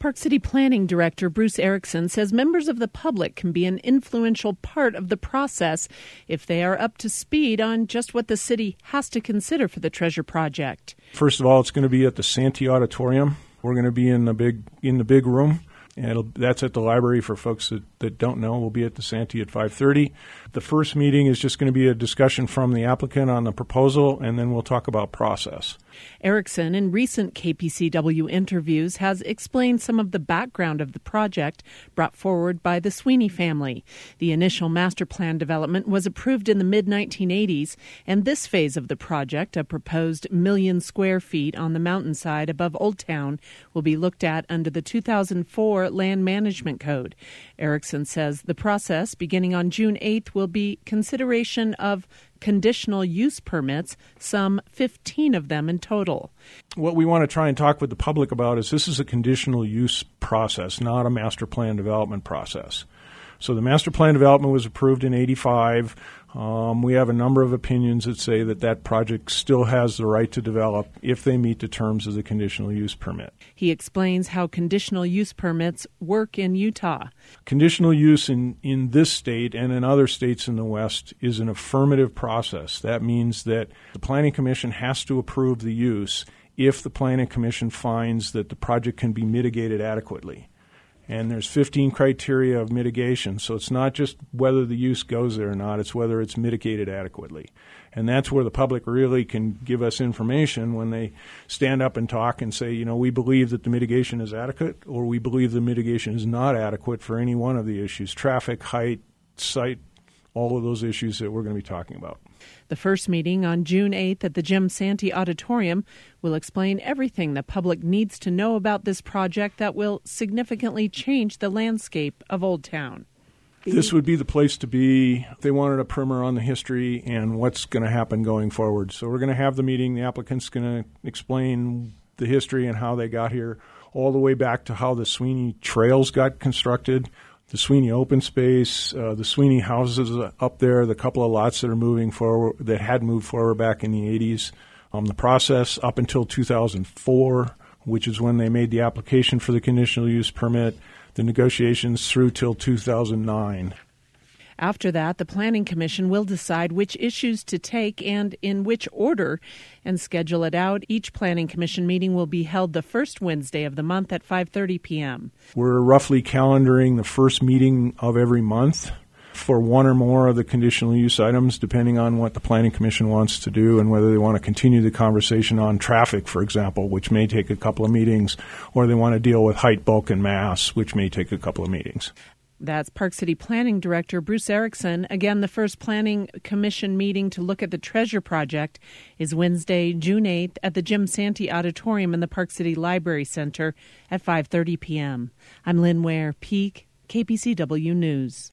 Park City Planning Director Bruce Erickson says members of the public can be an influential part of the process if they are up to speed on just what the city has to consider for the Treasure Project. First of all, it's going to be at the Santee Auditorium. We're going to be in the big room. And that's at the library for folks that don't know. We'll be at the Santee at 5:30. The first meeting is just going to be a discussion from the applicant on the proposal, and then we'll talk about process. Erickson, in recent KPCW interviews, has explained some of the background of the project brought forward by the Sweeney family. The initial master plan development was approved in the mid-1980s, and this phase of the project, a proposed 1 million square feet on the mountainside above Old Town, will be looked at under the 2004 Land Management Code. Erickson says the process, beginning on June 8th, will be consideration of conditional use permits, some 15 of them in total. What we want to try and talk with the public about is this is a conditional use process, not a master plan development process. So the master plan development was approved in 85. We have a number of opinions that say that project still has the right to develop if they meet the terms of the conditional use permit. He explains how conditional use permits work in Utah. Conditional use in this state and in other states in the West is an affirmative process. That means that the Planning Commission has to approve the use if the Planning Commission finds that the project can be mitigated adequately. And there's 15 criteria of mitigation, so it's not just whether the use goes there or not, it's whether it's mitigated adequately. And that's where the public really can give us information when they stand up and talk and say, we believe that the mitigation is adequate, or we believe the mitigation is not adequate for any one of the issues, traffic, height, site, all of those issues that we're going to be talking about. The first meeting on June 8th at the Jim Santee Auditorium will explain everything the public needs to know about this project that will significantly change the landscape of Old Town. This would be the place to be if they wanted a primer on the history and what's going to happen going forward. So we're going to have the meeting. The applicant's going to explain the history and how they got here, all the way back to how the Sweeney trails got constructed, the Sweeney open space, the Sweeney houses up there, the couple of lots that are moving forward, that had moved forward back in the 80s, the process up until 2004, which is when they made the application for the conditional use permit, the negotiations through till 2009. After that, the Planning Commission will decide which issues to take and in which order and schedule it out. Each Planning Commission meeting will be held the first Wednesday of the month at 5:30 p.m. We're roughly calendaring the first meeting of every month for one or more of the conditional use items, depending on what the Planning Commission wants to do and whether they want to continue the conversation on traffic, for example, which may take a couple of meetings, or they want to deal with height, bulk, and mass, which may take a couple of meetings. That's Park City Planning Director Bruce Erickson. Again, the first Planning Commission meeting to look at the Treasure Project is Wednesday, June 8th at the Jim Santee Auditorium in the Park City Library Center at 5:30 p.m. I'm Lynn Ware, Peak, KPCW News.